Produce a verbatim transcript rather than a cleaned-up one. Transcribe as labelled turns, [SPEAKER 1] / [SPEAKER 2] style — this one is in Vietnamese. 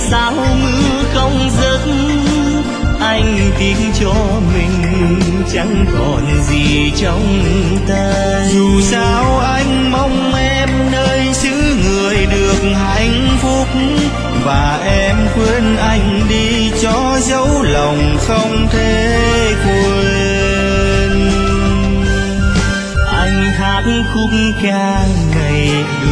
[SPEAKER 1] sao mưa không dứt, anh tiếc cho mình chẳng còn gì trong tay.
[SPEAKER 2] Dù sao anh mong em nơi xứ người được hạnh phúc, và em quên anh đi cho dấu lòng không thể quên.
[SPEAKER 1] Anh hát khúc ca ngày